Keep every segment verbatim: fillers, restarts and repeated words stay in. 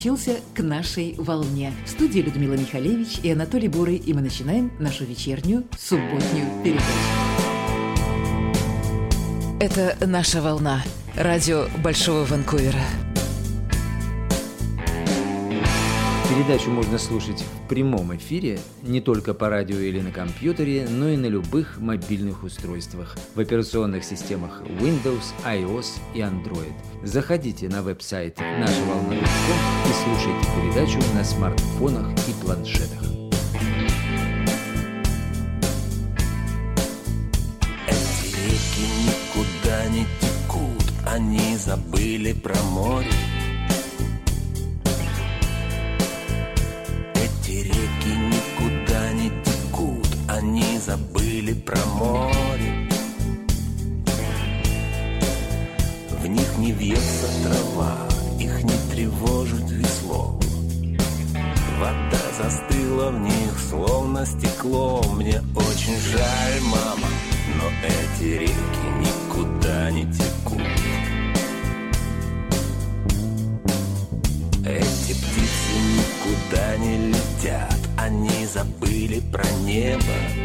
к нашей волне. В студии Людмила Михалевич и Анатолий Бурый, и мы начинаем нашу вечернюю субботнюю передачу. Это «Наша волна», радио Большого Ванкувера. Передачу можно слушать в прямом эфире не только по радио или на компьютере, но и на любых мобильных устройствах в операционных системах Windows, iOS и Android. Заходите на веб-сайт наша волна точка ком и слушайте передачу на смартфонах и планшетах. Эти реки никуда не текут, они забыли про море. Они забыли про море. В них не вьется трава, их не тревожит весло. Вода застыла в них, словно стекло. Мне очень жаль, мама, но эти реки никуда не текут. Эти птицы никуда не летят, они забыли про небо.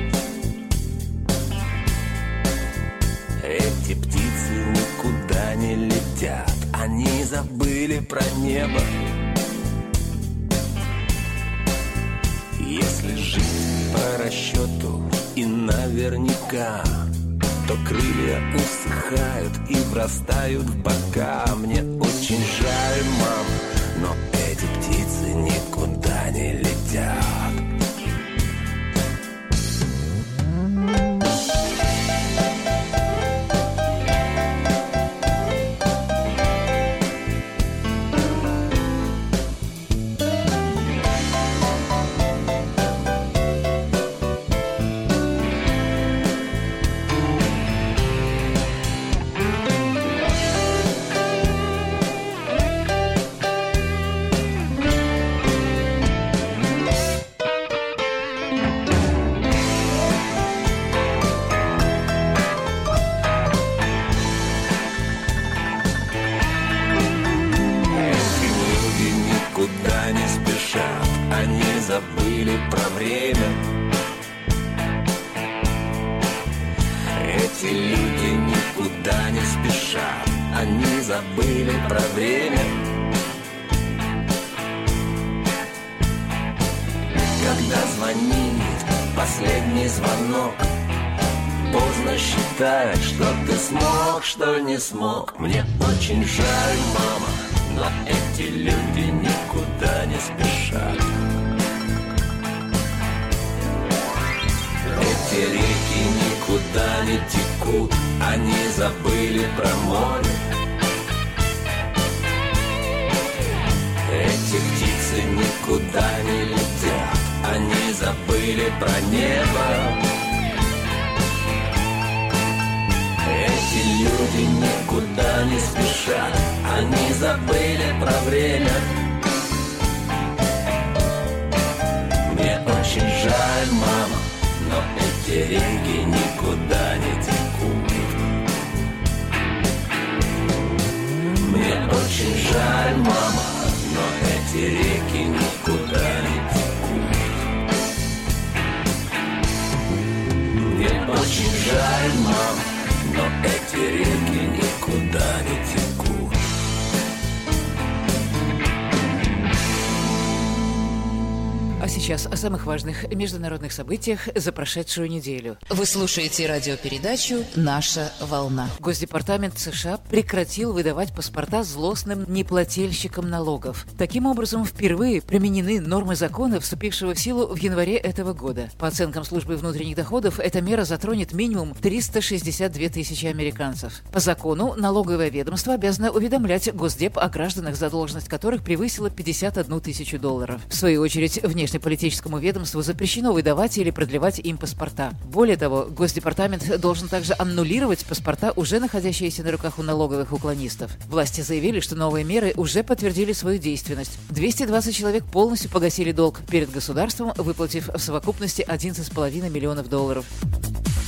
Эти птицы никуда не летят, они забыли про небо. Если жить по расчету и наверняка, то крылья усыхают и врастают в бока. Мне очень жаль, мама, но эти птицы никуда не летят. Что не смог. Мне очень жаль, мама, но эти люди никуда не спешат. Эти реки никуда не текут, они забыли про море. Эти птицы никуда не летят, они забыли про небо. Эти люди никуда не спешат, они забыли про время. Мне очень жаль, мама, но эти реки никуда не текут. Мне очень жаль, мама, но эти реки никуда не текут. Мне очень жаль, мама, но эти реки никуда не текут. А сейчас о самых важных международных событиях за прошедшую неделю. Вы слушаете радиопередачу «Наша волна». Госдепартамент США прекратил выдавать паспорта злостным неплательщикам налогов. Таким образом, впервые применены нормы закона, вступившего в силу в январе этого года. По оценкам службы внутренних доходов, эта мера затронет минимум триста шестьдесят две тысячи американцев. По закону, налоговое ведомство обязано уведомлять Госдеп о гражданах, задолженность которых превысила пятьдесят одну тысячу долларов. В свою очередь, внешнеполитическому ведомству запрещено выдавать или продлевать им паспорта. Более того, Госдепартамент должен также аннулировать паспорта, уже находящиеся на руках у налоговых уклонистов. Власти заявили, что новые меры уже подтвердили свою действенность. двести двадцать человек полностью погасили долг перед государством, выплатив в совокупности одиннадцать с половиной миллионов долларов.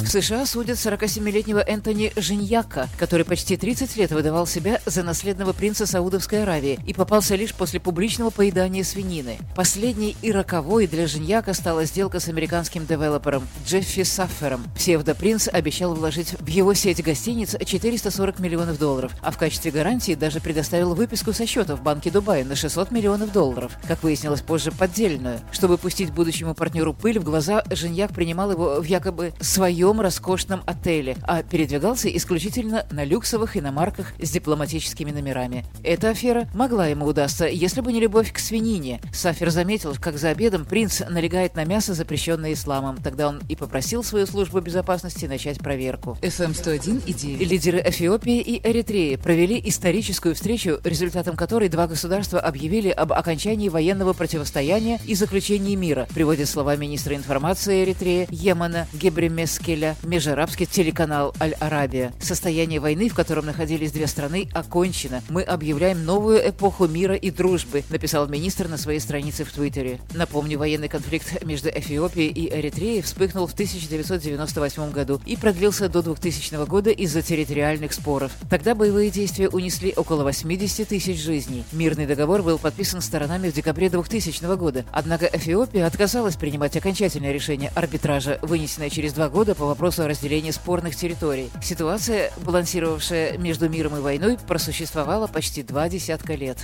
В США судят сорокасемилетнего Энтони Женьяка, который почти тридцать лет выдавал себя за наследного принца Саудовской Аравии и попался лишь после публичного поедания свинины. Последней и роковой для Женьяка стала сделка с американским девелопером Джеффи Саффером. Псевдопринц обещал вложить в его сеть гостиниц четыреста сорок миллионов долларов, а в качестве гарантии даже предоставил выписку со счета в Банке Дубая на шестьсот миллионов долларов, как выяснилось позже, поддельную. Чтобы пустить будущему партнеру пыль в глаза, Женьяк принимал его в якобы своем роскошном отеле, а передвигался исключительно на люксовых иномарках с дипломатическими номерами. Эта афера могла ему удастся, если бы не любовь к свинине. Саффер заметил, как за обедом принц налегает на мясо, запрещенное исламом. Тогда он и попросил свою службу безопасности начать проверку. эф эм сто один и девять. Лидеры Эфиопии и Эритреи провели историческую встречу, результатом которой два государства объявили об окончании военного противостояния и заключении мира, приводит слова министра информации Эритреи Йемена Гебремескеля межарабский телеканал Аль-Арабия. Состояние войны, в котором находились две страны, окончено. Мы объявляем новую эпоху мира и дружбы, написал министр на своей странице в Твиттере. Напомню, военный конфликт между Эфиопией и Эритреей вспыхнул в тысяча девятьсот девяносто восьмом году и продлился до двухтысячного года из-за территориальных споров. Тогда боевые действия унесли около восьмидесяти тысяч жизней. Мирный договор был подписан сторонами в декабре двухтысячного года. Однако Эфиопия отказалась принимать окончательное решение арбитража, вынесенное через два года по вопросу о разделении спорных территорий. Ситуация, балансировавшая между миром и войной, просуществовала почти два десятка лет.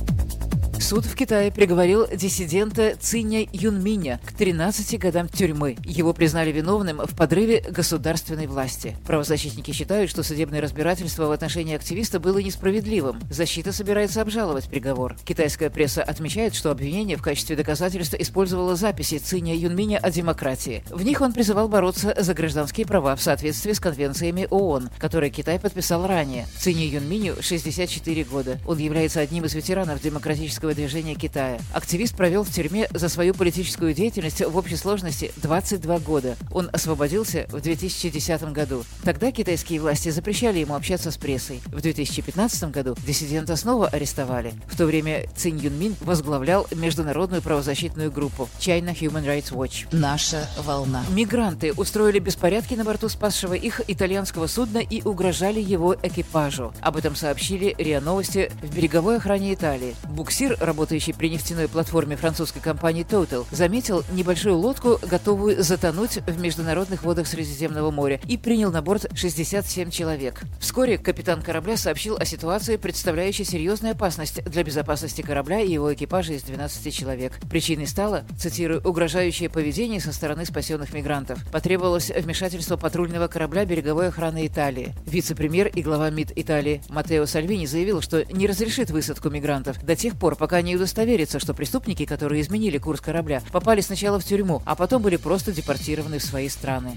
Суд в Китае приговорил диссидента Циня Юнминя к тринадцати годам тюрьмы. Его признали виновным в подрыве государственной власти. Правозащитники считают, что судебное разбирательство в отношении активиста было несправедливым. Защита собирается обжаловать приговор. Китайская пресса отмечает, что обвинение в качестве доказательства использовало записи Циня Юнминя о демократии. В них он призывал бороться за гражданские права в соответствии с конвенциями ООН, которые Китай подписал ранее. Циня Юнминю шестьдесят четыре года. Он является одним из ветеранов демократического движения Китая. Активист провел в тюрьме за свою политическую деятельность в общей сложности двадцать два года. Он освободился в две тысячи десятом году. Тогда китайские власти запрещали ему общаться с прессой. В две тысячи пятнадцатом году диссидента снова арестовали. В то время Цинь Юнмин возглавлял международную правозащитную группу China Human Rights Watch. Наша волна. Мигранты устроили беспорядки на борту спасшего их итальянского судна и угрожали его экипажу. Об этом сообщили РИА Новости в береговой охране Италии. Буксир, работающий при нефтяной платформе французской компании Total, заметил небольшую лодку, готовую затонуть в международных водах Средиземного моря, и принял на борт шестьдесят семь человек. Вскоре капитан корабля сообщил о ситуации, представляющей серьезную опасность для безопасности корабля и его экипажа из двенадцати человек. Причиной стало, цитирую, угрожающее поведение со стороны спасенных мигрантов. Потребовалось вмешательство патрульного корабля береговой охраны Италии. Вице-премьер и глава МИД Италии Маттео Сальвини заявил, что не разрешит высадку мигрантов до тех пор, пока не удостоверится, что преступники, которые изменили курс корабля, попали сначала в тюрьму, а потом были просто депортированы в свои страны.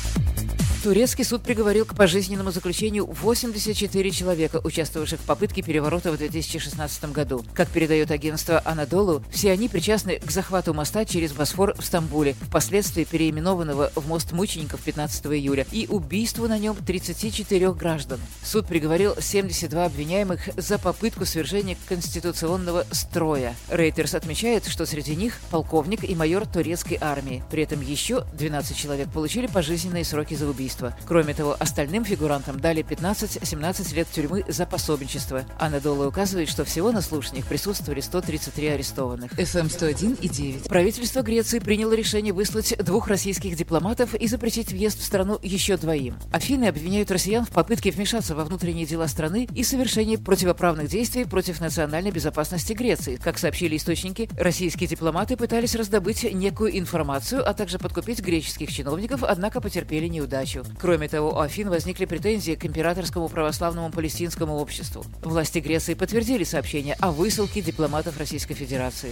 Турецкий суд приговорил к пожизненному заключению восемьдесят четыре человека, участвовавших в попытке переворота в две тысячи шестнадцатом году. Как передает агентство «Анадолу», все они причастны к захвату моста через Босфор в Стамбуле, впоследствии переименованного в мост мучеников пятнадцатого июля, и убийству на нем тридцати четырёх граждан. Суд приговорил семьдесят два обвиняемых за попытку свержения конституционного строя. Рейтерс отмечает, что среди них полковник и майор турецкой армии. При этом еще двенадцать человек получили пожизненные сроки за убийство. Кроме того, остальным фигурантам дали пятнадцать-семнадцать лет тюрьмы за пособничество. Анадолу указывает, что всего на слушаниях присутствовали сто тридцать три арестованных. эф эм сто один и девять. Правительство Греции приняло решение выслать двух российских дипломатов и запретить въезд в страну еще двоим. Афины обвиняют россиян в попытке вмешаться во внутренние дела страны и совершении противоправных действий против национальной безопасности Греции. Как сообщили источники, российские дипломаты пытались раздобыть некую информацию, а также подкупить греческих чиновников, однако потерпели неудачу. Кроме того, у Афин возникли претензии к императорскому православному палестинскому обществу. Власти Греции подтвердили сообщение о высылке дипломатов Российской Федерации.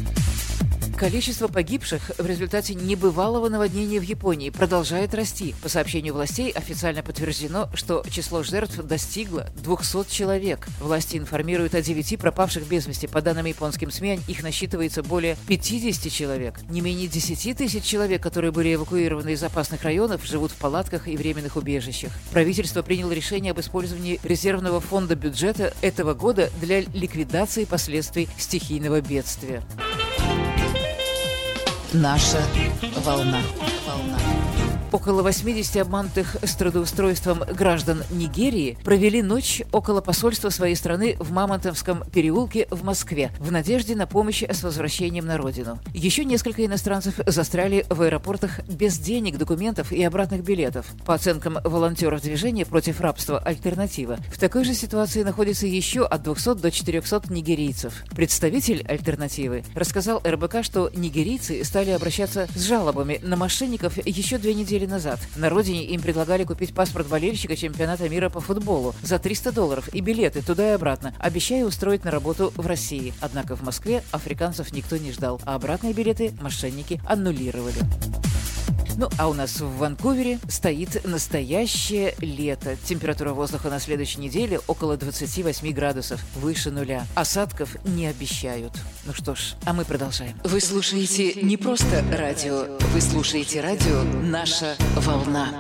Количество погибших в результате небывалого наводнения в Японии продолжает расти. По сообщению властей официально подтверждено, что число жертв достигло двухсот человек. Власти информируют о девяти пропавших без вести. По данным японским СМИ, их насчитывается более пятидесяти человек. Не менее десяти тысяч человек, которые были эвакуированы из опасных районов, живут в палатках и временных убежищах. Правительство приняло решение об использовании резервного фонда бюджета этого года для ликвидации последствий стихийного бедствия. Наша волна. волна. Около восьмидесяти обманутых с трудоустройством граждан Нигерии провели ночь около посольства своей страны в Мамонтовском переулке в Москве в надежде на помощь с возвращением на родину. Еще несколько иностранцев застряли в аэропортах без денег, документов и обратных билетов. По оценкам волонтеров движения против рабства «Альтернатива», в такой же ситуации находится еще от двухсот до четырехсот нигерийцев. Представитель «Альтернативы» рассказал эр бэ ка, что нигерийцы стали обращаться с жалобами на мошенников еще две недели назад. На родине им предлагали купить паспорт болельщика чемпионата мира по футболу за триста долларов и билеты туда и обратно, обещая устроить на работу в России. Однако в Москве африканцев никто не ждал, а обратные билеты мошенники аннулировали. Ну, а у нас в Ванкувере стоит настоящее лето. Температура воздуха на следующей неделе около двадцати восьми градусов, выше нуля. Осадков не обещают. Ну что ж, а мы продолжаем. Вы слушаете не просто радио, вы слушаете радио «Наша волна».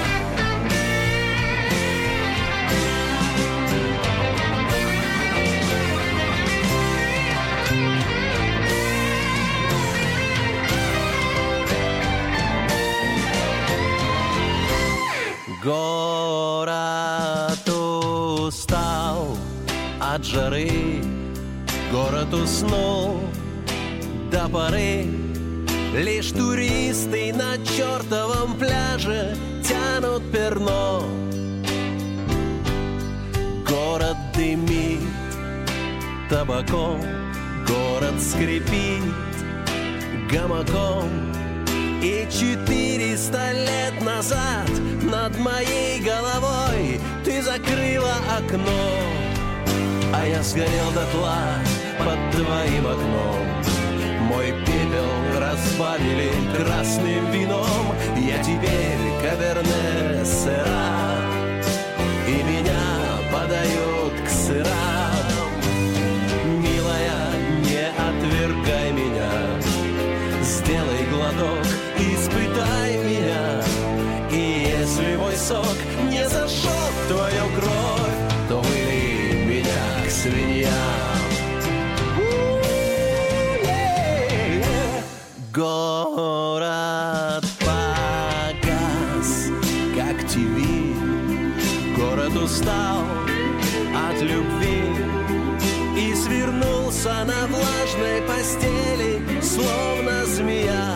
Город устал от жары, город уснул до поры. Лишь туристы на чертовом пляже тянут перно. Город дымит табаком, город скрипит гамаком. И четыреста лет назад над моей головой ты закрыла окно, а я сгорел дотла под твоим окном. Мой пепел разбавили красным вином. Я теперь каверне сыра, и меня подают к сырам. Милая, не отвергай меня, сделай глоток, испытай меня. И если мой сок не зашел в твою кровь, то вылей меня к свиньям. Город погас, как ТВ. Город устал от любви и свернулся на влажной постели, словно змея.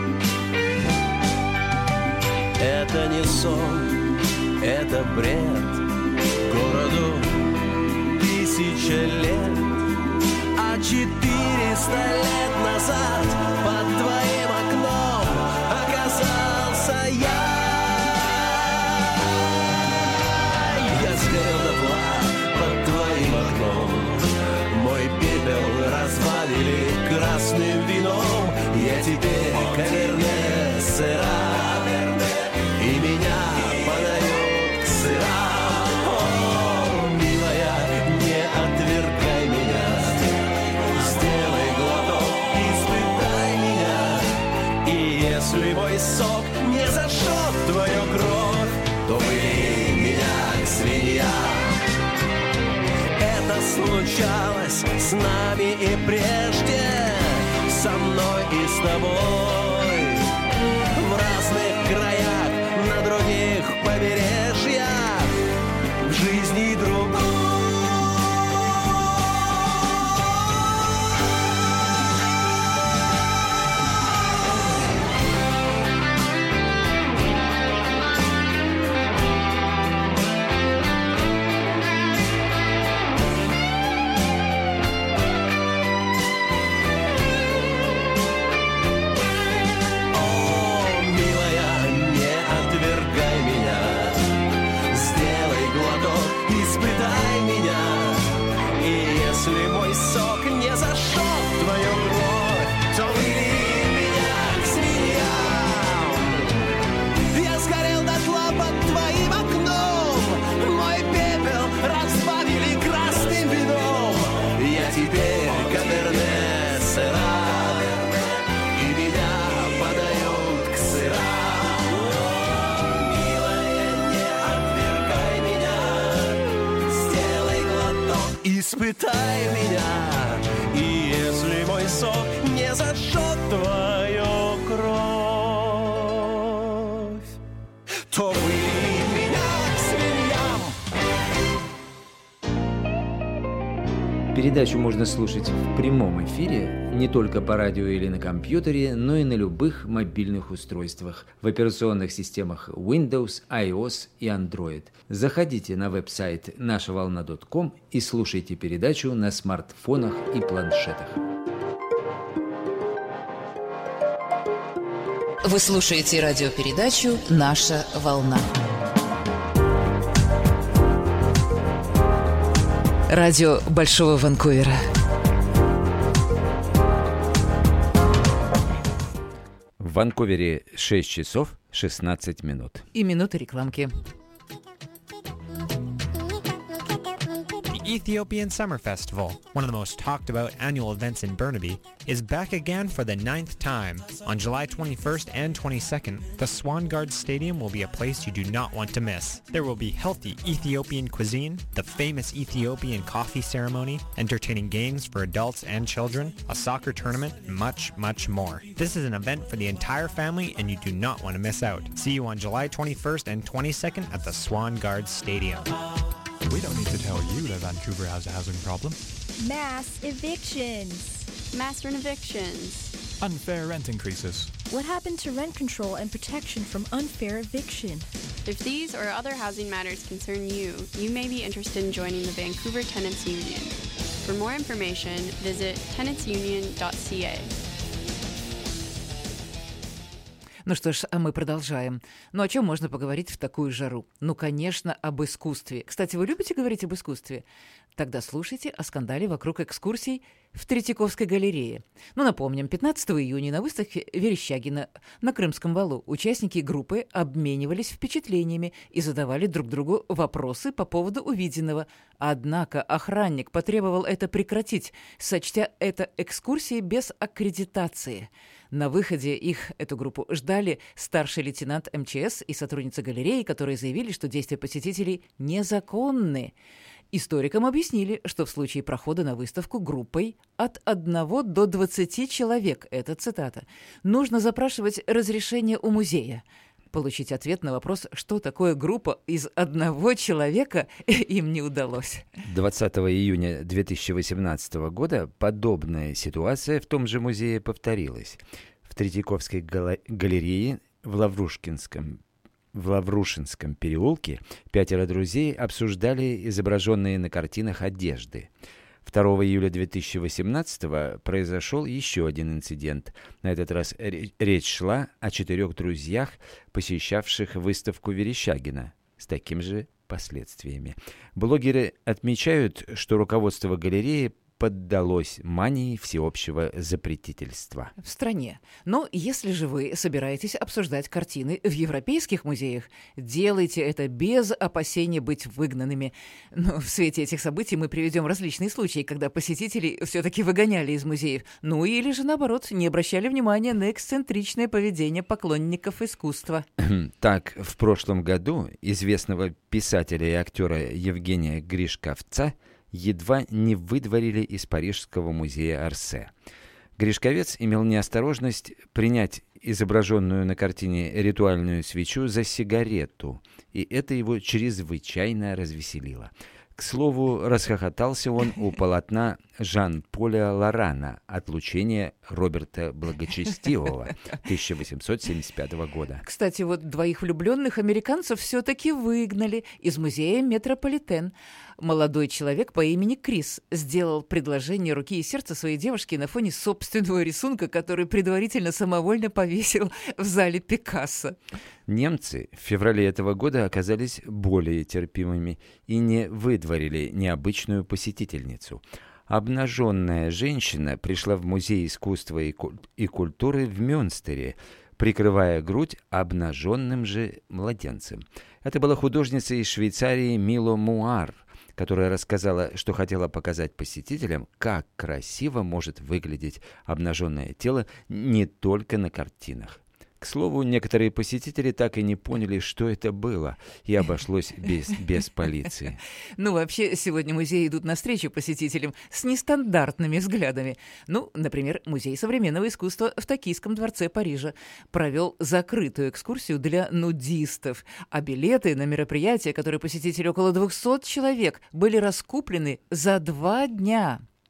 Это не сон, это бред. Городу тысяча лет, а четыреста лет назад под твоим окном оказался я. Я сгорел дотла под твоим окном. Мой пепел разбавили красным вином. Я теперь каверне сыра, и меня подают к сырам. О, милая, не отвергай меня, сделай глоток, испытай меня. И если мой сок не зашел в твою кровь, то вылей меня к свиньям. Это случалось с нами и прежде, со мной и с тобой, в разных краях, на других побережьях, в жизни другой. Если мой сок не зашел в твою кровь, то вылей меня к свиньям. Я сгорел дотла под твоим окном. Мой пепел разбавили красным вином. Я теперь каверне сыра, и меня подают к сырам. Милая, не отвергай меня, сделай глоток, испытай меня. И если мой сок не зажжет твою кровь, Передачу можно слушать в прямом эфире не только по радио или на компьютере, но и на любых мобильных устройствах в операционных системах Windows, iOS и Android. Заходите на веб-сайт наша волна точка ком и слушайте передачу на смартфонах и планшетах. Вы слушаете радиопередачу «Наша волна». Радио Большого Ванкувера. В Ванкувере шесть часов шестнадцать минут. И минуты рекламки. The Ethiopian Summer Festival, one of the most talked about annual events in Burnaby, is back again for the ninth time. On July twenty-first and twenty-second, the Swan Guard Stadium will be a place you do not want to miss. There will be healthy Ethiopian cuisine, the famous Ethiopian coffee ceremony, entertaining games for adults and children, a soccer tournament, and much, much more. This is an event for the entire family and you do not want to miss out. See you on July twenty-first and twenty-second at the Swan Guard Stadium. We don't need to tell you that Vancouver has a housing problem. Mass evictions. Mass rent evictions. Unfair rent increases. What happened to rent control and protection from unfair eviction? If these or other housing matters concern you, you may be interested in joining the Vancouver Tenants Union. For more information, visit tenants union dot c a. Ну что ж, а мы продолжаем. Ну о чем можно поговорить в такую жару? Ну, конечно, об искусстве. Кстати, вы любите говорить об искусстве? Тогда слушайте о скандале вокруг экскурсий в Третьяковской галерее. Ну, напомним, пятнадцатого июня на выставке Верещагина на Крымском валу участники группы обменивались впечатлениями и задавали друг другу вопросы по поводу увиденного. Однако охранник потребовал это прекратить, сочтя это экскурсией без аккредитации. На выходе их, эту группу, ждали старший лейтенант эм че эс и сотрудница галереи, которые заявили, что действия посетителей незаконны. Историкам объяснили, что в случае прохода на выставку группой от одного до двадцати человек, это цитата, нужно запрашивать разрешение у музея. Получить ответ на вопрос, что такое группа из одного человека, им не удалось. двадцатого июня две тысячи восемнадцатого года подобная ситуация в том же музее повторилась. В Третьяковской галерее в Лаврушкинском, в Лаврушинском переулке пятеро друзей обсуждали изображенные на картинах одежды. второго июля две тысячи восемнадцатого произошел еще один инцидент. На этот раз речь шла о четырех друзьях, посещавших выставку Верещагина, с такими же последствиями. Блогеры отмечают, что руководство галереи поддалось мании всеобщего запретительства. В стране. Но если же вы собираетесь обсуждать картины в европейских музеях, делайте это без опасения быть выгнанными. Но в свете этих событий мы приведем различные случаи, когда посетителей все-таки выгоняли из музеев. Ну или же, наоборот, не обращали внимания на эксцентричное поведение поклонников искусства. Так, в прошлом году известного писателя и актера Евгения Гришковца едва не выдворили из Парижского музея Орсе. Гришковец имел неосторожность принять изображенную на картине ритуальную свечу за сигарету, и это его чрезвычайно развеселило. К слову, расхохотался он у полотна Жан-Поля Лорана «Отлучение Роберта Благочестивого» тысяча восемьсот семьдесят пятого года. Кстати, вот двоих влюбленных американцев все-таки выгнали из музея Метрополитен. Молодой человек по имени Крис сделал предложение руки и сердца своей девушке на фоне собственного рисунка, который предварительно самовольно повесил в зале Пикассо. Немцы в феврале этого года оказались более терпимыми и не выдворили необычную посетительницу. Обнаженная женщина пришла в Музей искусства и, куль- и культуры в Мюнстере, прикрывая грудь обнаженным же младенцем. Это была художница из Швейцарии Мило Муар, которая рассказала, что хотела показать посетителям, как красиво может выглядеть обнаженное тело не только на картинах. К слову, некоторые посетители так и не поняли, что это было, и обошлось без, без полиции. Ну, вообще, сегодня музеи идут навстречу посетителям с нестандартными взглядами. Ну, например, Музей современного искусства в Токийском дворце Парижа провел закрытую экскурсию для нудистов, а билеты на мероприятие, которое посетили около двухсот человек, были раскуплены за два дня.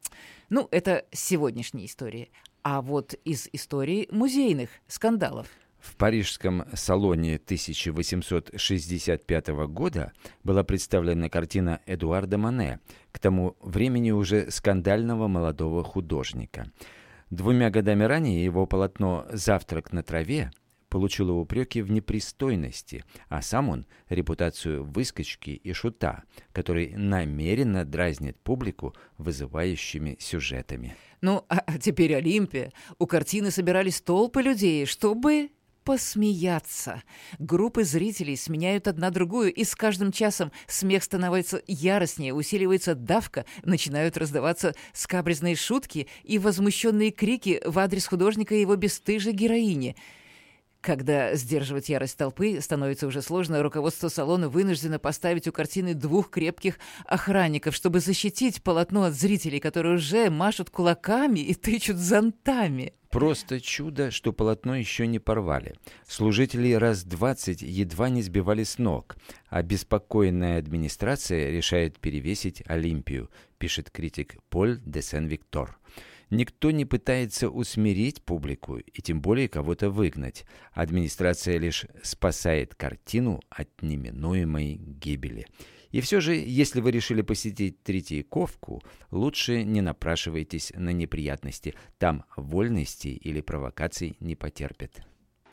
Ну, это сегодняшние истории. А вот из истории музейных скандалов. В парижском салоне тысяча восемьсот шестьдесят пятого года была представлена картина Эдуарда Мане, к тому времени уже скандального молодого художника. Двумя годами ранее его полотно «Завтрак на траве» получило упреки в непристойности, а сам он — репутацию выскочки и шута, который намеренно дразнит публику вызывающими сюжетами. Ну, а теперь Олимпия. У картины собирались толпы людей, чтобы посмеяться. Группы зрителей сменяют одна другую, и с каждым часом смех становится яростнее, усиливается давка, начинают раздаваться скабрезные шутки и возмущенные крики в адрес художника и его бесстыжей героини. Когда сдерживать ярость толпы становится уже сложно, руководство салона вынуждено поставить у картины двух крепких охранников, чтобы защитить полотно от зрителей, которые уже машут кулаками и тычут зонтами. Просто чудо, что полотно еще не порвали. Служители раз двадцать едва не сбивали с ног, а беспокойная администрация решает перевесить Олимпию, пишет критик Поль де Сен-Виктор. Никто не пытается усмирить публику и тем более кого-то выгнать. Администрация лишь спасает картину от неминуемой гибели. И все же, если вы решили посетить Третьяковку, лучше не напрашивайтесь на неприятности. Там вольностей или провокаций не потерпят.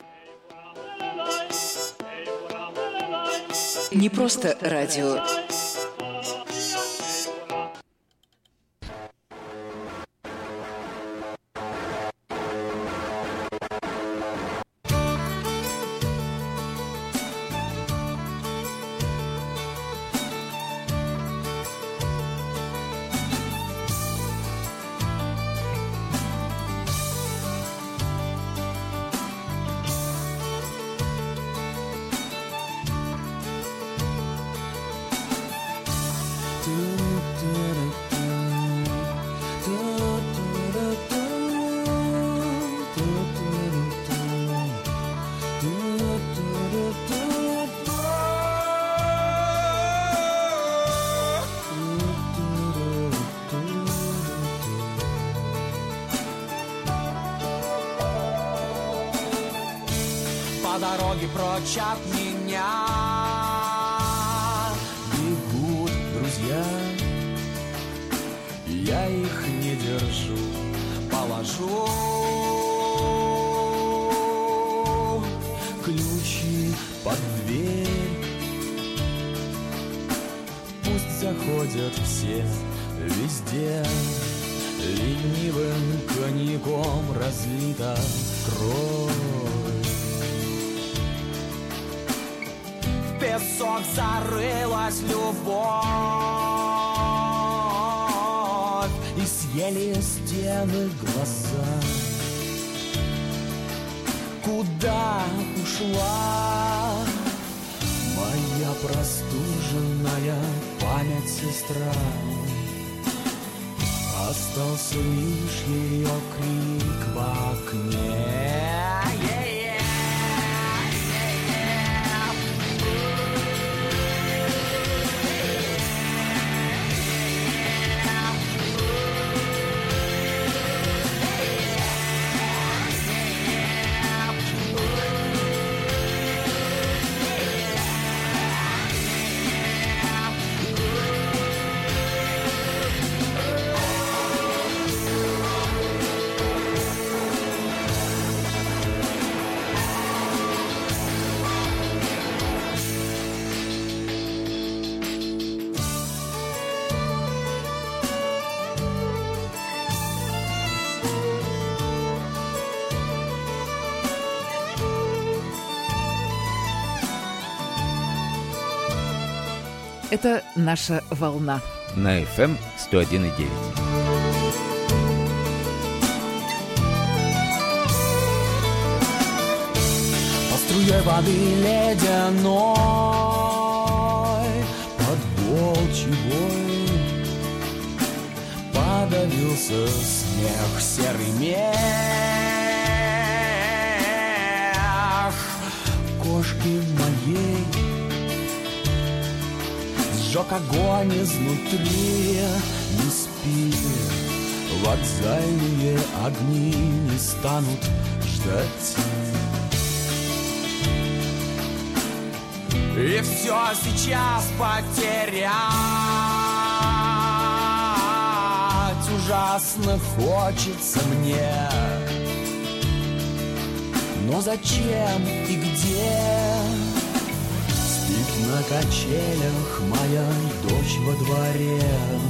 Не просто радио. По дороге прочь от меня бегут друзья. Я их не держу, положу ключи под дверь. Пусть заходят все везде, ленивым коньяком разлита кровь. В песок зарылась любовь, и съели стены глаза. Куда ушла моя простуженная память сестра? Остался лишь ее крик в окне. Это наша волна. На эф эм сто один и девять. По струе воды ледяной, под волчий вой подавился смех, серый мех. Кошки моей сжег огонь изнутри. Не спи, Вокзальные огни не станут ждать. И все сейчас потерять ужасно хочется мне. Но зачем и где? Спит на качелях моя дочь во дворе.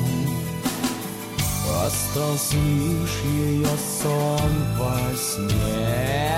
Остался лишь ее сон во сне.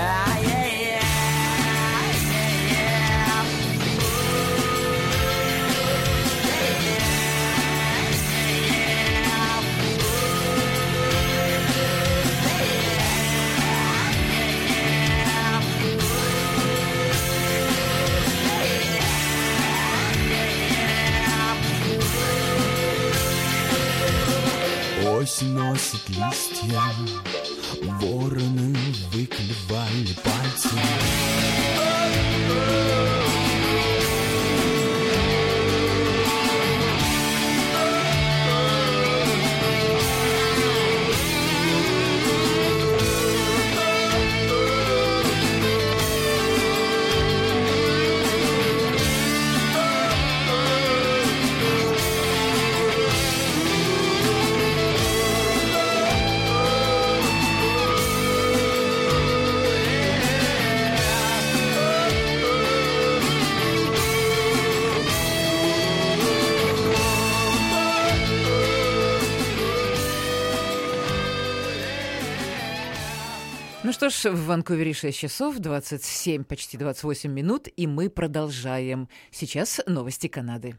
Осень носит листья, вороны выклевали пальцы. Ну что ж, в Ванкувере шесть часов двадцать семь, почти двадцать восемь минут, и мы продолжаем. Сейчас новости Канады.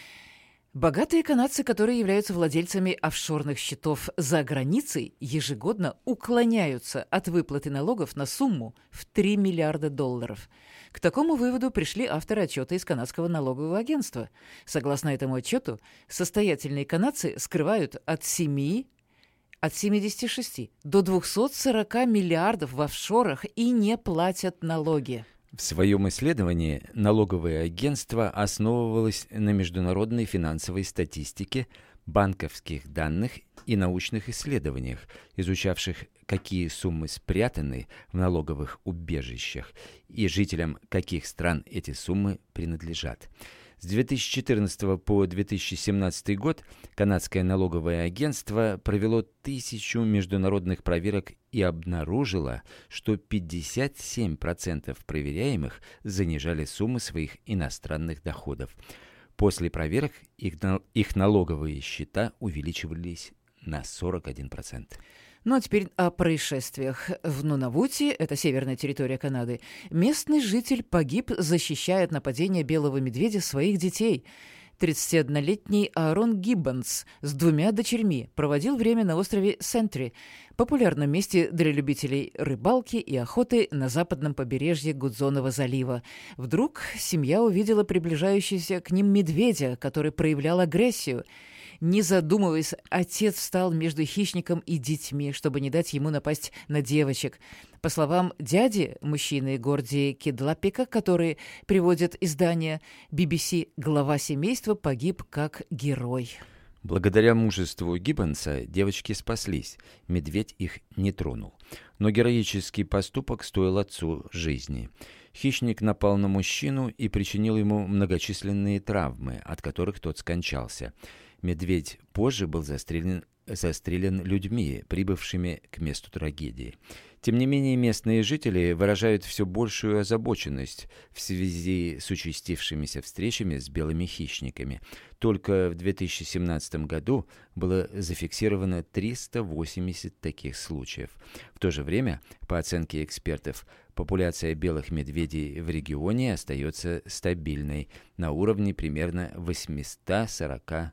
Богатые канадцы, которые являются владельцами офшорных счетов за границей, ежегодно уклоняются от выплаты налогов на сумму в три миллиарда долларов. К такому выводу пришли авторы отчета из канадского налогового агентства. Согласно этому отчету, состоятельные канадцы скрывают от семи от семидесяти шести до двухсот сорока миллиардов в офшорах и не платят налоги. В своем исследовании налоговое агентство основывалось на международной финансовой статистике, банковских данных и научных исследованиях, изучавших, какие суммы спрятаны в налоговых убежищах и жителям каких стран эти суммы принадлежат. С две тысячи четырнадцатого по две тысячи семнадцатый год канадское налоговое агентство провело тысячу международных проверок и обнаружило, что пятьдесят семь процентов проверяемых занижали суммы своих иностранных доходов. После проверок их, их налоговые счета увеличивались на сорок один процент. Ну а теперь о происшествиях. В Нунавуте, это северная территория Канады, местный житель погиб, защищая от нападения белого медведя своих детей. тридцатиоднолетний Аарон Гиббонс с двумя дочерьми проводил время на острове Сентри, популярном месте для любителей рыбалки и охоты на западном побережье Гудзонова залива. Вдруг семья увидела приближающегося к ним медведя, который проявлял агрессию. Не задумываясь, отец встал между хищником и детьми, чтобы не дать ему напасть на девочек. По словам дяди, мужчины Горди Кидлапика, который приводит издание би би си, глава семейства погиб как герой. Благодаря мужеству Гиббонса девочки спаслись, медведь их не тронул. Но героический поступок стоил отцу жизни. Хищник напал на мужчину и причинил ему многочисленные травмы, от которых тот скончался. Медведь позже был застрелен, застрелен людьми, прибывшими к месту трагедии. Тем не менее, местные жители выражают все большую озабоченность в связи с участившимися встречами с белыми хищниками. Только в две тысячи семнадцатом году было зафиксировано триста восемьдесят таких случаев. В то же время, по оценке экспертов, популяция белых медведей в регионе остается стабильной на уровне примерно восемьсот сорок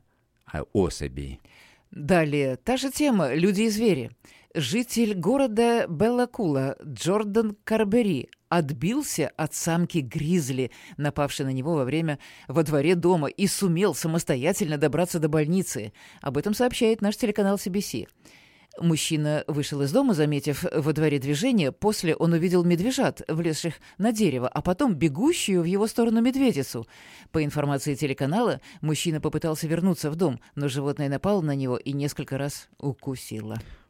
особей. Далее, та же тема «Люди и звери». Житель города Беллакула Джордан Карбери отбился от самки гризли, напавшей на него во время во дворе дома, и сумел самостоятельно добраться до больницы. Об этом сообщает наш телеканал си би си. Мужчина вышел из дома, заметив во дворе движение. После он увидел медвежат, влезших на дерево, а потом бегущую в его сторону медведицу. По информации телеканала, мужчина попытался вернуться в дом, но животное напало на него и несколько раз укусило.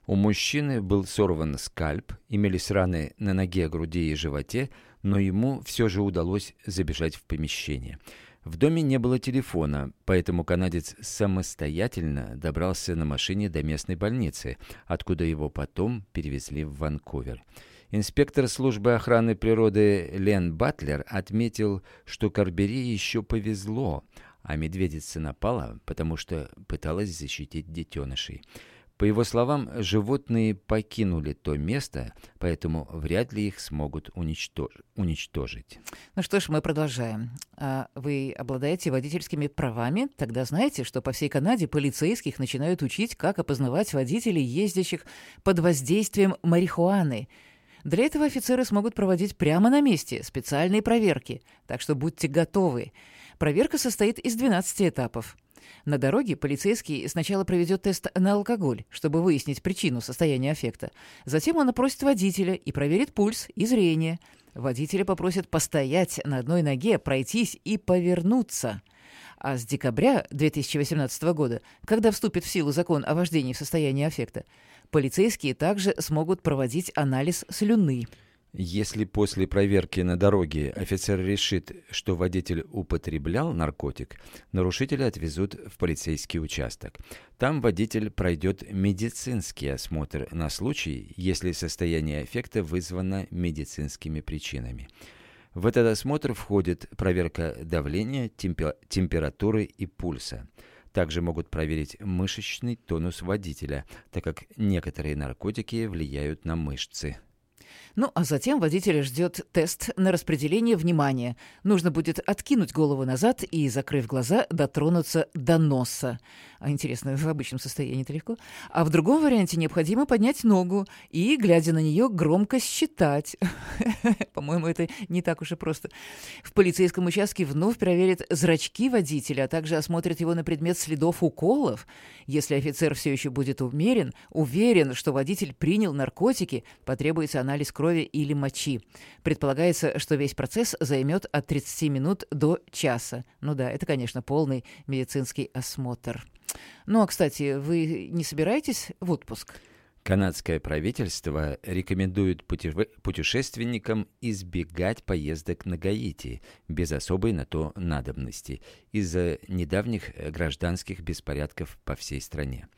У мужчины был сорван скальп, имелись раны на ноге, груди и животе, но ему все же удалось забежать в помещение. В доме не было телефона, поэтому канадец самостоятельно добрался на машине до местной больницы, откуда его потом перевезли в Ванкувер. Инспектор службы охраны природы Лен Батлер отметил, что Карбери еще повезло, а медведица напала, потому что пыталась защитить детенышей. По его словам, животные покинули то место, поэтому вряд ли их смогут уничтож... уничтожить. Ну что ж, мы продолжаем. А вы обладаете водительскими правами? Тогда знаете, что по всей Канаде полицейских начинают учить, как опознавать водителей, ездящих под воздействием марихуаны. Для этого офицеры смогут проводить прямо на месте специальные проверки, так что будьте готовы. Проверка состоит из двенадцати этапов. На дороге полицейский сначала проведет тест на алкоголь, чтобы выяснить причину состояния аффекта. Затем он опросит водителя и проверит пульс и зрение. Водителя попросят постоять на одной ноге, пройтись и повернуться. А с декабря две тысячи восемнадцатого года, когда вступит в силу закон о вождении в состоянии аффекта, полицейские также смогут проводить анализ слюны. Если после проверки на дороге офицер решит, что водитель употреблял наркотик, нарушителя отвезут в полицейский участок. Там водитель пройдет медицинский осмотр на случай, если состояние аффекта вызвано медицинскими причинами. В этот осмотр входит проверка давления, темпе- температуры и пульса. Также могут проверить мышечный тонус водителя, так как некоторые наркотики влияют на мышцы. Ну, а затем водителя ждет тест на распределение внимания. Нужно будет откинуть голову назад и, закрыв глаза, дотронуться до носа. А интересно, в обычном состоянии это легко. А в другом варианте необходимо поднять ногу и, глядя на нее, громко считать. По-моему, это не так уж и просто. В полицейском участке вновь проверят зрачки водителя, а также осмотрят его на предмет следов уколов. Если офицер все еще будет умерен, уверен, что водитель принял наркотики, потребуется анализ крови или мочи. Предполагается, что весь процесс займет от тридцати минут до часа. Ну да, это, конечно, полный медицинский осмотр. Ну, а, кстати, вы не собираетесь в отпуск? Канадское правительство рекомендует путеше- путешественникам избегать поездок на Гаити без особой на то надобности из-за недавних гражданских беспорядков по всей стране.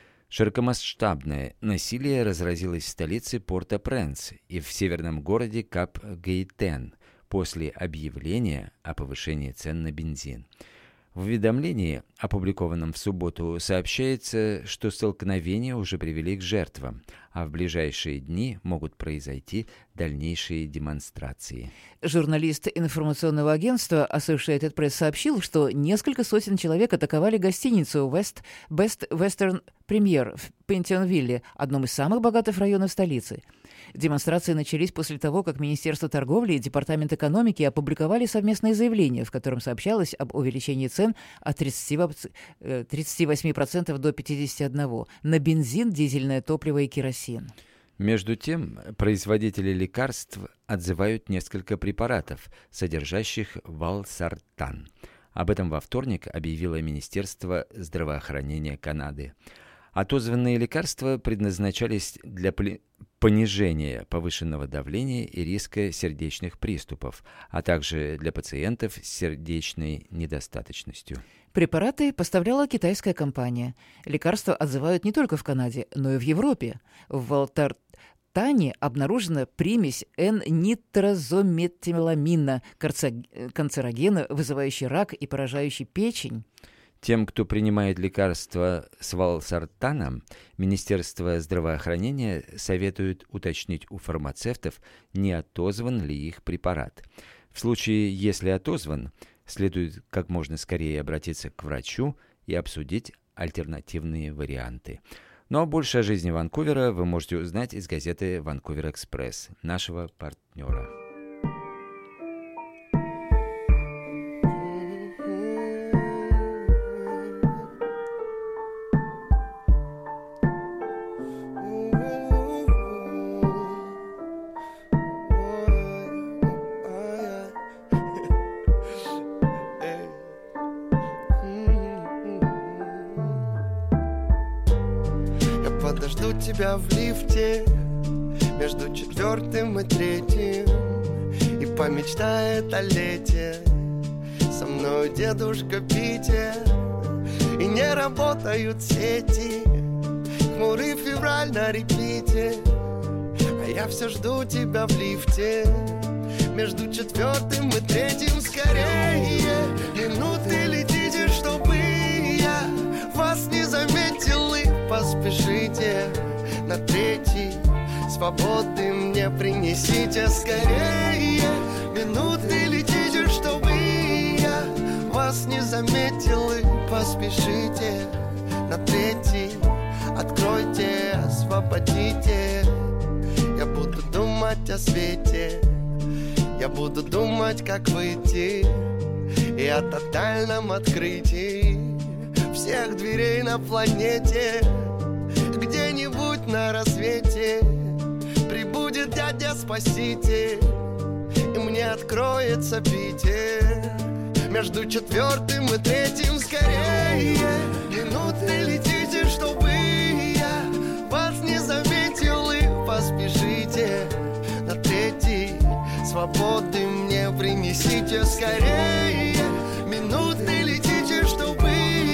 Широкомасштабное насилие разразилось в столице Порт-о-Пренс и в северном городе Кап-Гаитен после объявления о повышении цен на бензин. В уведомлении, опубликованном в субботу, сообщается, что столкновения уже привели к жертвам, а в ближайшие дни могут произойти дальнейшие демонстрации. Журналист информационного агентства Associated Press сообщил, что несколько сотен человек атаковали гостиницу West Best Western Premier в Пентионвилле, одном из самых богатых районов столицы. Демонстрации начались после того, как Министерство торговли и Департамент экономики опубликовали совместное заявление, в котором сообщалось об увеличении цен от тридцати восьми процентов до пятидесяти одного процента на бензин, дизельное топливо и керосин. Между тем, производители лекарств отзывают несколько препаратов, содержащих валсартан. Об этом во вторник объявило Министерство здравоохранения Канады. Отозванные лекарства предназначались для понижения повышенного давления и риска сердечных приступов, а также для пациентов с сердечной недостаточностью. Препараты поставляла китайская компания. Лекарства отзывают не только в Канаде, но и в Европе. В валсартане обнаружена примесь Н-нитрозометиламина, канцерогена, вызывающий рак и поражающий печень. Тем, кто принимает лекарства с валсартаном, Министерство здравоохранения советует уточнить у фармацевтов, не отозван ли их препарат. В случае, если отозван, следует как можно скорее обратиться к врачу и обсудить альтернативные варианты. Ну а больше о жизни Ванкувера вы можете узнать из газеты «Ванкувер Экспресс», нашего партнера. Подожду жду тебя в лифте между четвертым и третьим, и помечтает о лете со мной дедушка Питер. И не работают сети, хмурый февраль на репите, а я все жду тебя в лифте между четвертым и третьим. Скорее, минуты летите, чтобы я вас не заметил, и поспешите на третий. Свободы мне принесите скорее, минуты летите, чтобы я вас не заметил, и поспешите на третий. Откройте, освободите. Я буду думать о свете, я буду думать, как выйти, и о тотальном открытии всех дверей на планете. Где-нибудь на рассвете прибудет дядя-спаситель, и мне откроется Питер между четвертым и третьим. Скорее, минуты летите, чтобы я вас не заметил, и поспешите на третий. Свободы мне принесите скорее, минуты летите, чтобы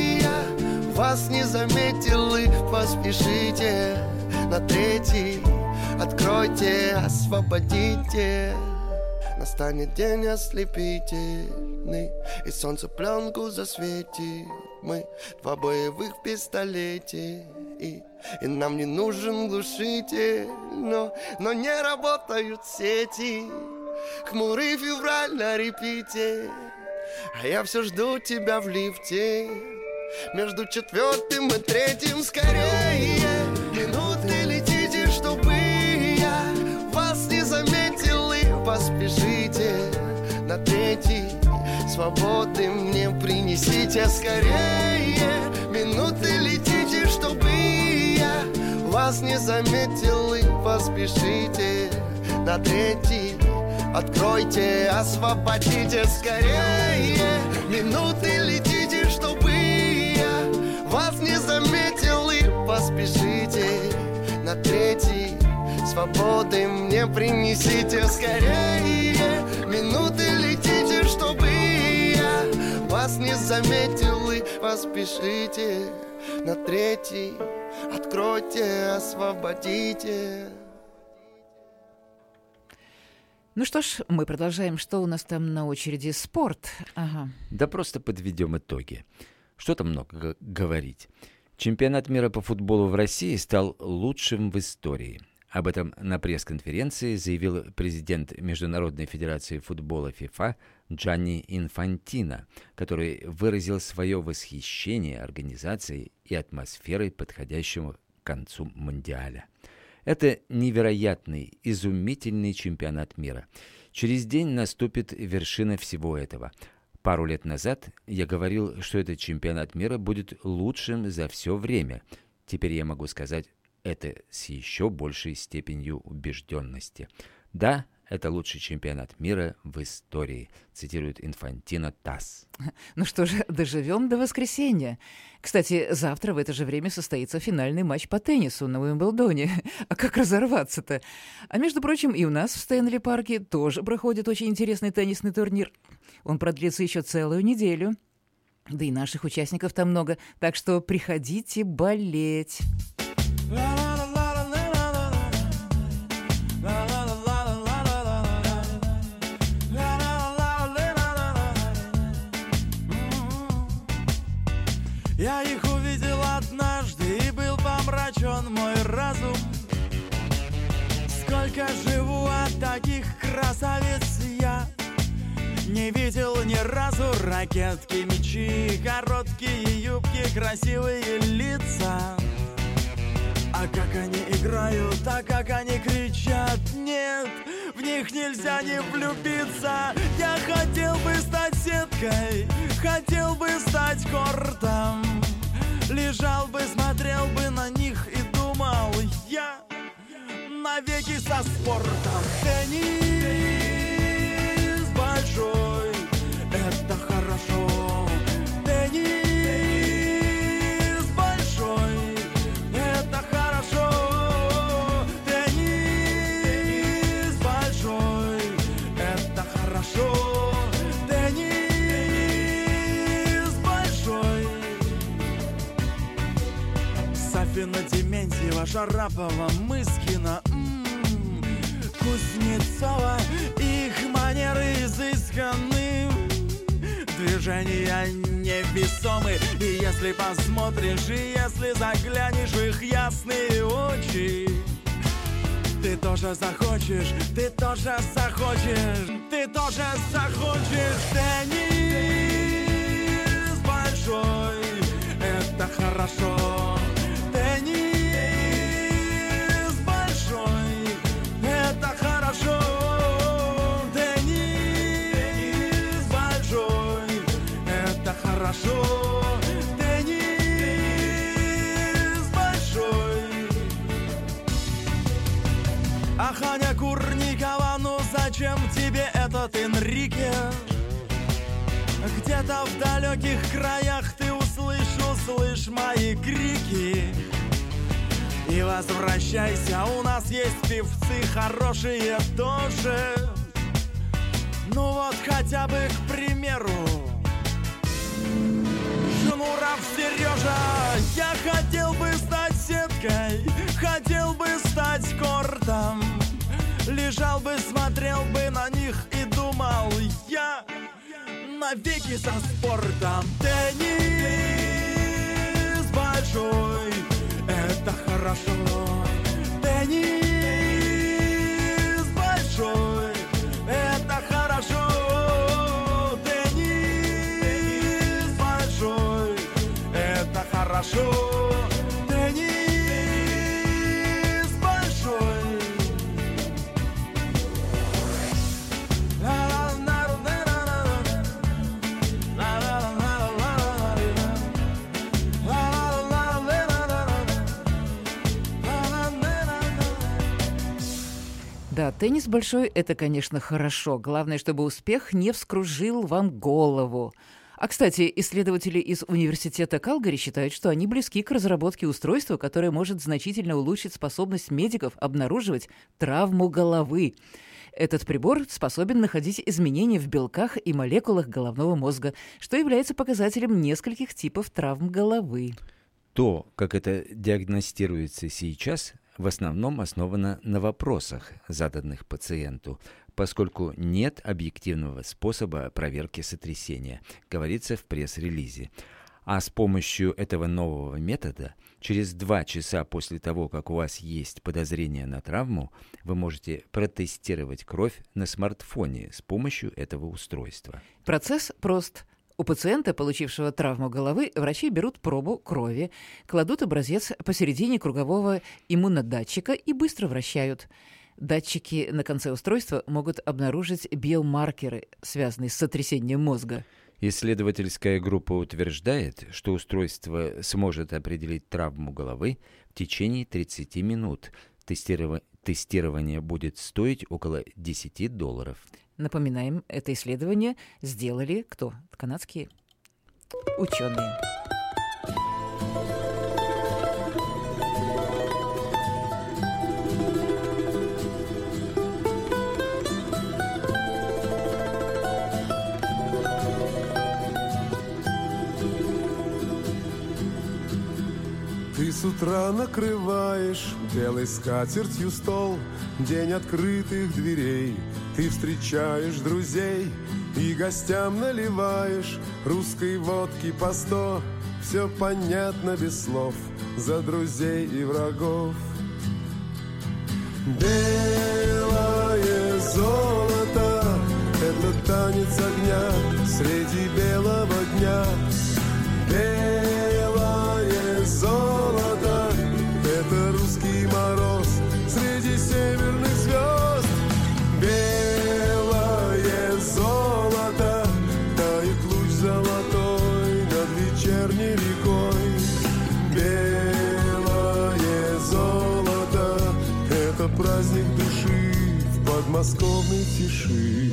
я вас не заметил, и поспешите на третий. Откройте, освободите. Настанет день ослепительный, и солнце пленку засветит. Мы два боевых пистолете, и, и нам не нужен глушитель. Но, но не работают сети, хмурый февраль на репите, а я все жду тебя в лифте между четвертым и третьим. Скорее, минуты летите, чтобы я вас не заметил, и поспешите на третий. Свободы мне принесите скорее, минуты летите, чтобы я вас не заметил, и поспешите на третий. Откройте, освободите скорее, минуты летите, чтобы я вас не заметил, и поспешите на третий. Свободы мне принесите скорее, минуты летите, чтобы я вас не заметил, и поспешите на третий. Откройте, освободите. Ну что ж, мы продолжаем. Что у нас там на очереди? Спорт. Ага. Да просто подведем итоги. Что там много говорить. Чемпионат мира по футболу в России стал лучшим в истории. Об этом на пресс-конференции заявил президент Международной федерации футбола ФИФА Джанни Инфантино, который выразил свое восхищение организацией и атмосферой подходящего к концу Мундиаля. Это невероятный, изумительный чемпионат мира. Через день наступит вершина всего этого. Пару лет назад я говорил, что этот чемпионат мира будет лучшим за все время. Теперь я могу сказать это с еще большей степенью убежденности. Да, это лучший чемпионат мира в истории, цитирует Инфантино ТАСС. Ну что же, доживем до воскресенья. Кстати, завтра в это же время состоится финальный матч по теннису на Уимблдоне. А как разорваться-то? А между прочим, и у нас в Стэнли-парке тоже проходит очень интересный теннисный турнир. Он продлится еще целую неделю. Да и наших участников там много, так что приходите болеть. Я их увидел однажды, и был помрачен мой разум. Сколько живу от таких красавиц я не видел ни разу. Ракетки, мячи, короткие юбки, красивые лица. А как они играют, а как они кричат. Нет, в них нельзя не влюбиться. Я хотел бы стать сеткой, хотел бы стать кортом. Лежал бы, смотрел бы на них и думал, я навеки со спортом. Теннис большой, это хорошо. Теннис большой, это хорошо. Шарапова, Мыскина, м-м, Кузнецова. Их манеры изысканы, движения невесомы. И если посмотришь, и если заглянешь в их ясные очи, ты тоже захочешь, ты тоже захочешь, ты тоже захочешь. Теннис большой, это хорошо. Теннис большой, это хорошо. Теннис большой, это хорошо. Ах, Аня Курникова, ну зачем тебе этот Энрике? Где-то в далеких краях ты услышь, услышь мои крики. И возвращайся, у нас есть певцы хорошие тоже. Ну вот хотя бы, к примеру, Шнуров Сережа. Я хотел бы стать сеткой, хотел бы стать кортом. Лежал бы, смотрел бы на них и думал, я навеки за спортом. Теннис большой, это хорошо. Теннис большой, это хорошо. Теннис большой, это хорошо. Да, теннис большой – это, конечно, хорошо. Главное, чтобы успех не вскружил вам голову. А, кстати, исследователи из университета Калгари считают, что они близки к разработке устройства, которое может значительно улучшить способность медиков обнаруживать травму головы. Этот прибор способен находить изменения в белках и молекулах головного мозга, что является показателем нескольких типов травм головы. То, как это диагностируется сейчас, в основном основано на вопросах, заданных пациенту, поскольку нет объективного способа проверки сотрясения, говорится в пресс-релизе. А с помощью этого нового метода через два часа после того, как у вас есть подозрение на травму, вы можете протестировать кровь на смартфоне с помощью этого устройства. Процесс прост. У пациента, получившего травму головы, врачи берут пробу крови, кладут образец посередине кругового иммунодатчика и быстро вращают. Датчики на конце устройства могут обнаружить биомаркеры, связанные с сотрясением мозга. Исследовательская группа утверждает, что устройство сможет определить травму головы в течение тридцати минут. Тестиров... Тестирование будет стоить около десяти долларов. Напоминаем, это исследование сделали кто? Канадские ученые. Ты с утра накрываешь белой скатертью стол, день открытых дверей. Ты встречаешь друзей и гостям наливаешь русской водки по сто. Все понятно без слов, за друзей и врагов. Белое золото — это танец огня среди белого дня. Белое золото — это русский мороз среди северных звезд. Белое золото — тает луч золотой над вечерней рекой. Белое золото — это праздник души в подмосковной тиши.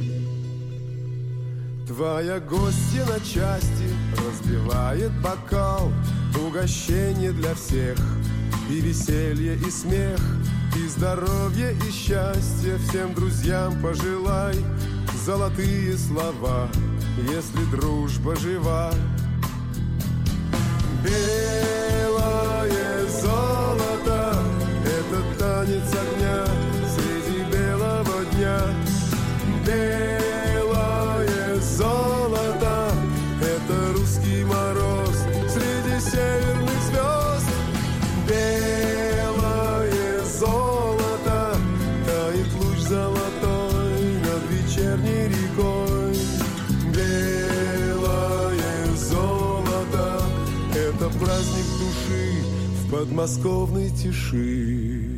Твоя гостья на части разбивает бокал, угощение для всех, и веселье, и смех, и здоровье, и счастье всем друзьям пожелай. Золотые слова, если дружба жива. Белое золото подмосковной тиши.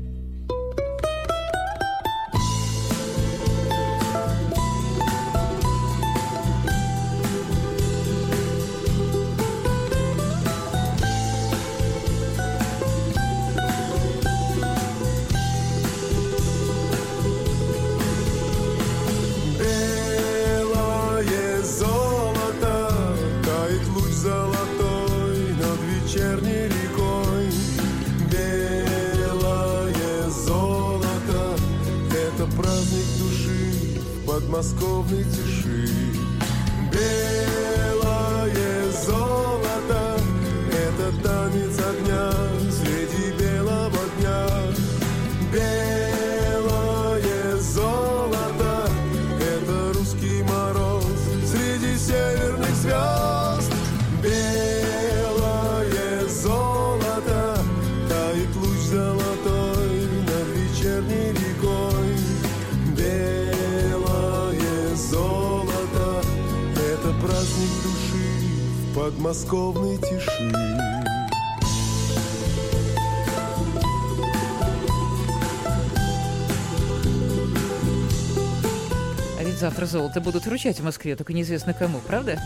Подмосковной тиши. Белое золото — это танец огня среди белого дня. Белое золото — это русский мороз среди северных звезд. Белое золото — тает луч золотой над вечерней рекой. Золото — это праздник души в подмосковной тиши. А ведь завтра золото будут вручать в Москве, только неизвестно кому, правда?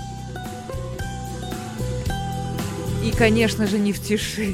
И, конечно же, не в тиши.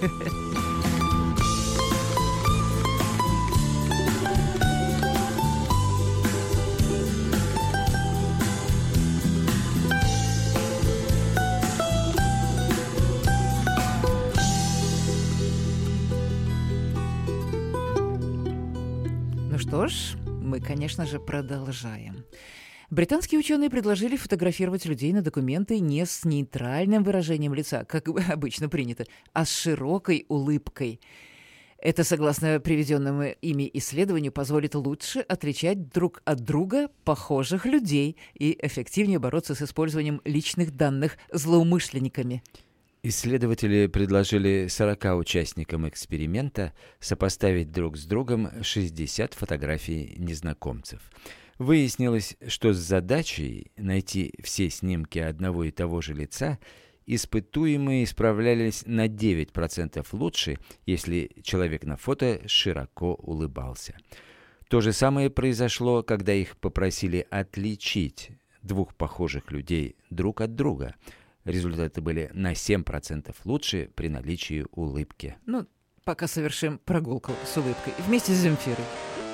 Что ж, мы, конечно же, продолжаем. Британские ученые предложили фотографировать людей на документы не с нейтральным выражением лица, как обычно принято, а с широкой улыбкой. Это, согласно приведенному ими исследованию, позволит лучше отличать друг от друга похожих людей и эффективнее бороться с использованием личных данных злоумышленниками. Исследователи предложили сорока участникам эксперимента сопоставить друг с другом шестьдесят фотографий незнакомцев. Выяснилось, что с задачей найти все снимки одного и того же лица испытуемые справлялись на девять процентов лучше, если человек на фото широко улыбался. То же самое произошло, когда их попросили отличить двух похожих людей друг от друга. Результаты были на семь процентов лучше при наличии улыбки. Ну, пока совершим прогулку с улыбкой вместе с Земфирой.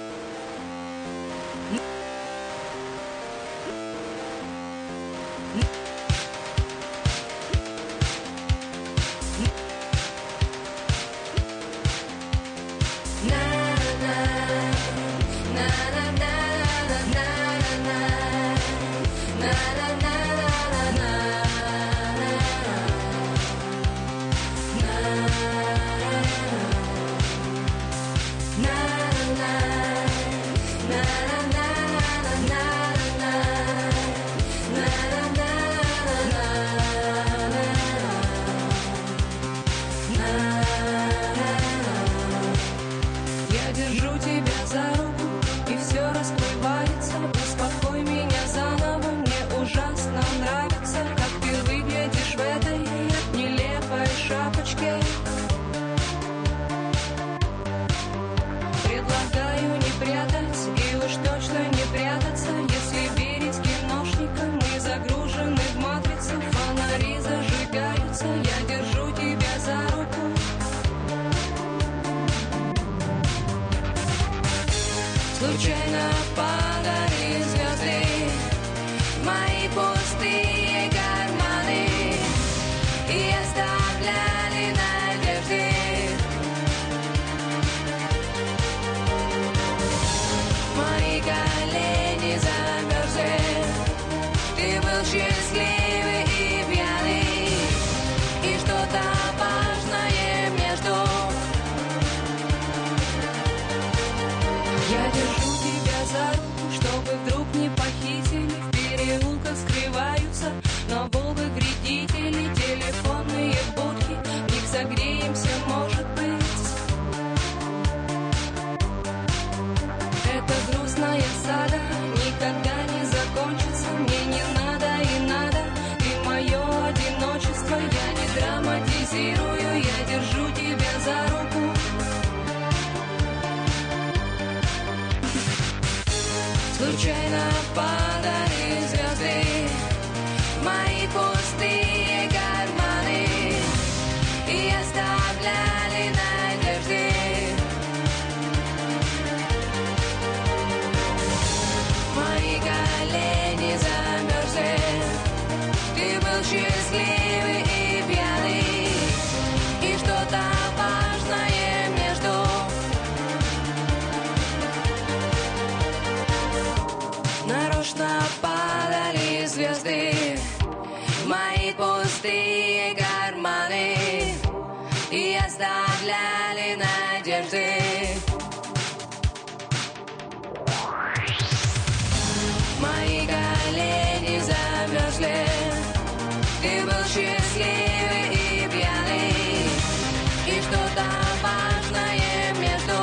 Случайно падали звезды в мои пустые карманы и оставляли надежды. Мои колени замерзли, ты был счастливый и пьяный, и что-то важное между. Я держу тебя за руку, чтобы вдруг не похитили. В переулках скрываются, но Волга вредители, телефонные будки, в них согреемся, может быть. Эта грустная сада никогда не закончится. Мне не надо и надо, ты мое одиночество. Я не драматизирую, я держу тебя случайно падали звезды в мои пустые карманы и оставляли надежды. Мои колени замерзли, ты был счастливый и пьяный, и что-то важное между. Нарочно падали звезды в мои пустые карманы и оставляли надежды. Мои колени замерзли, ты был счастливый и пьяный, и что-то важное между.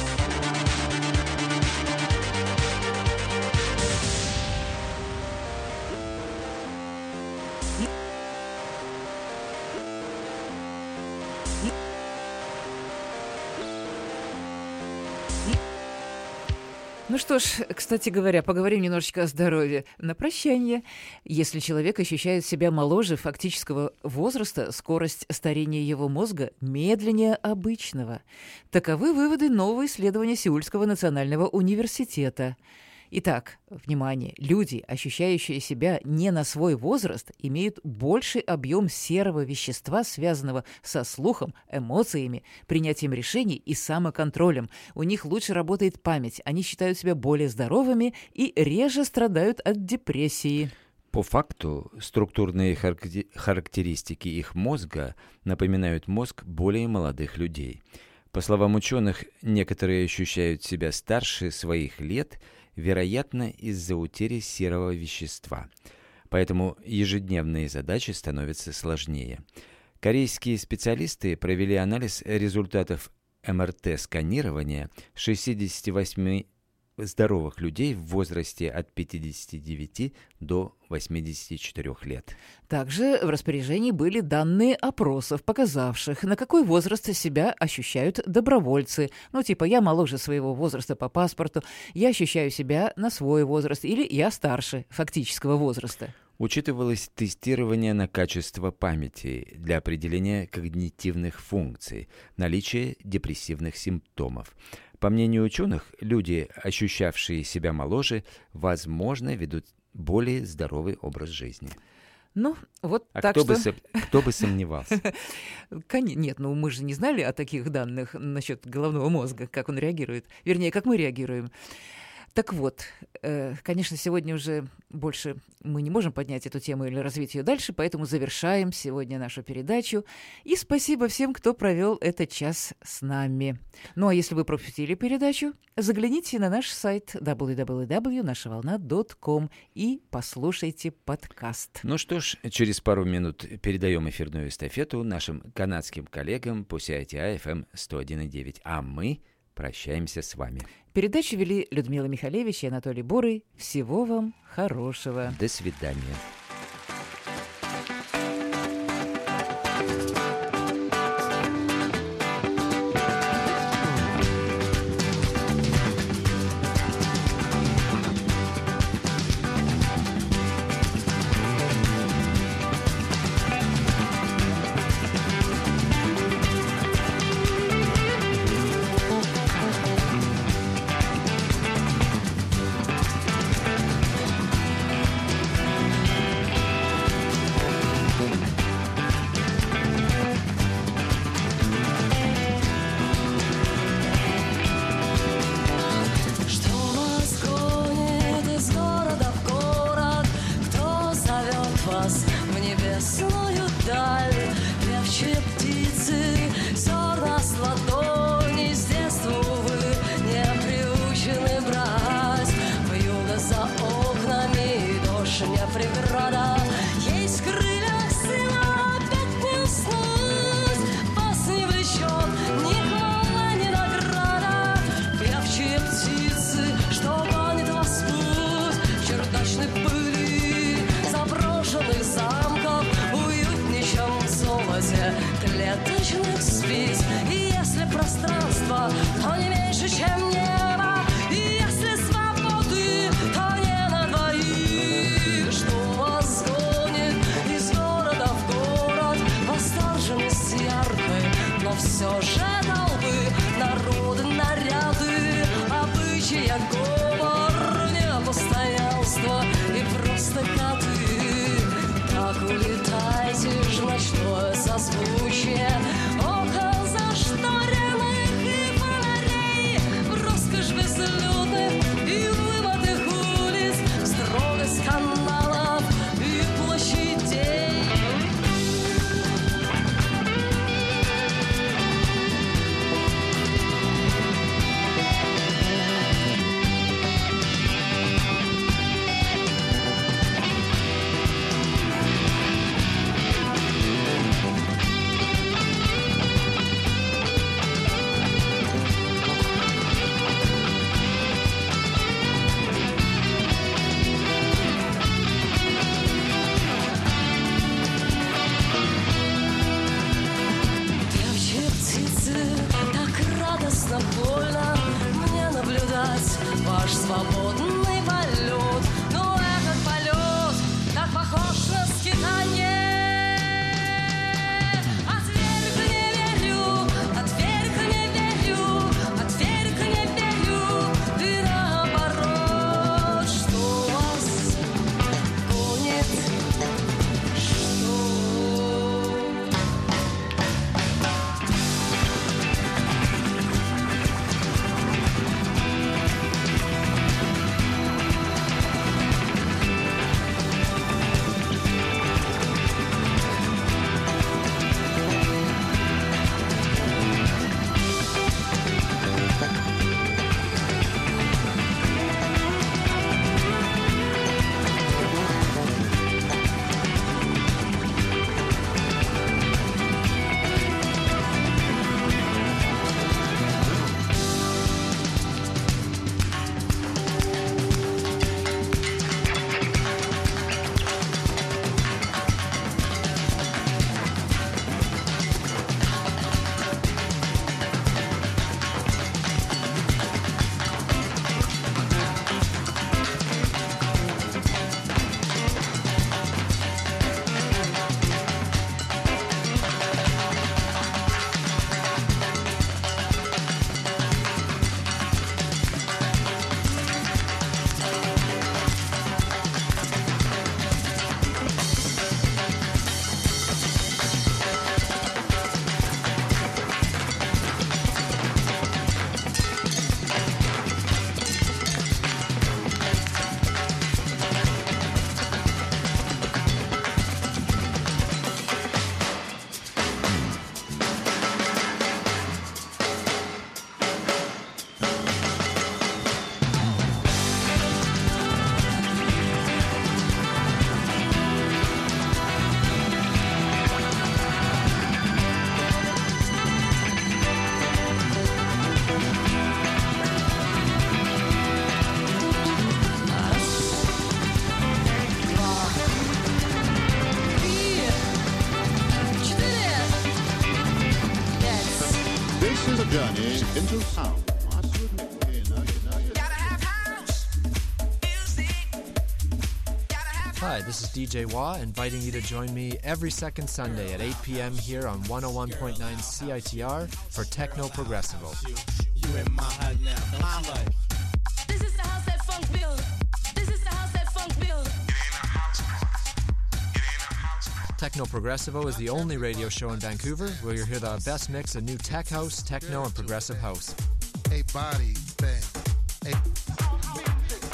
Ну что ж, кстати говоря, поговорим немножечко о здоровье. На прощание. Если человек ощущает себя моложе фактического возраста, скорость старения его мозга медленнее обычного. Таковы выводы нового исследования Сеульского национального университета. Итак, внимание, люди, ощущающие себя не на свой возраст, имеют больший объем серого вещества, связанного со слухом, эмоциями, принятием решений и самоконтролем. У них лучше работает память, они считают себя более здоровыми и реже страдают от депрессии. По факту, структурные характеристики их мозга напоминают мозг более молодых людей. По словам ученых, некоторые ощущают себя старше своих лет, вероятно, из-за утери серого вещества. Поэтому ежедневные задачи становятся сложнее. Корейские специалисты провели анализ результатов эм эр тэ-сканирования шестидесяти восьми здоровых людей в возрасте от пятидесяти девяти до восьмидесяти четырёх лет. Также в распоряжении были данные опросов, показавших, на какой возраст себя ощущают добровольцы. Ну, типа, я моложе своего возраста по паспорту, я ощущаю себя на свой возраст, или я старше фактического возраста. Учитывалось тестирование на качество памяти для определения когнитивных функций, наличие депрессивных симптомов. По мнению ученых, люди, ощущавшие себя моложе, возможно, ведут более здоровый образ жизни. Ну, вот а так кто что... Бы со... кто бы сомневался? Нет, ну мы же не знали о таких данных насчет головного мозга, как он реагирует. Вернее, как мы реагируем. Так вот, э, конечно, сегодня уже больше мы не можем поднять эту тему или развить ее дальше, поэтому завершаем сегодня нашу передачу. И спасибо всем, кто провел этот час с нами. Ну а если вы пропустили передачу, загляните на наш сайт дабл ю дабл ю дабл ю точка наша волна точка ком и послушайте подкаст. Ну что ж, через пару минут передаем эфирную эстафету нашим канадским коллегам по си ай ти ай эф эм сто один и девять, а мы прощаемся с вами. Передачу вели Людмила Михалевич и Анатолий Бурый. Всего вам хорошего. До свидания. Клеточных спиц, и если пространство, то не меньше, чем небо, и если свободы, то не говор, не постоянство и просто коты. Так улетайте ж в ночное созвучие около зашторенных и фонарей, в роскошь безлюдных и вымытых улиц, в строгость каналов и площадей. Больно мне наблюдать ваш свободный полет, но этот полет так похож на скитание. Отверг не верю, отверг не верю, отверг не верю, и наоборот, что вас гонит, что... Journey into sound. Hi, this is D J Wah, inviting you to join me every second Sunday at eight p.m. here on one oh one point nine C I T R for Techno Progressivo. You in my head now, my life. This is the house that funk build. This is the house that funk build. Techno Progressivo is the only radio show in Vancouver where you'll hear the best mix of new tech house, techno, and progressive house. Hey, body,